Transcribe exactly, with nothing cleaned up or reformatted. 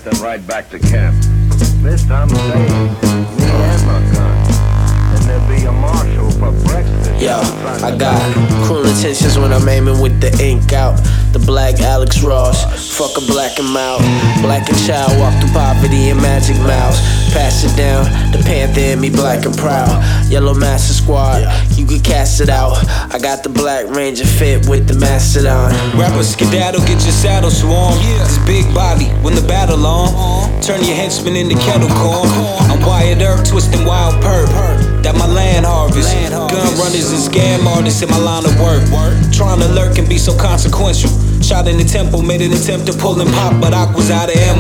then right back to camp. This I'm saying, me and my gun. And there'll be a marshal for breakfast. Yo, I got cruel intentions when I'm aiming with the ink out. The black Alex Ross, fuck a black and mouth. Black and child, walk through poverty and magic mouse. Pass it down, the panther in me black and proud. Yellow Master Squad, you can cast it out. I got the Black Ranger fit with the Mastodon. Rapper skedaddle, get your saddle swarm. This big body, when the battle on. Turn your henchmen into kettle corn. I'm Wyatt Earp, twisting wild perp. That my land harvest. Gun runners and scam artists in my line of work. Trying to lurk and be so consequential. Shot in the temple, made an attempt to pull and pop, but I was out of ammo.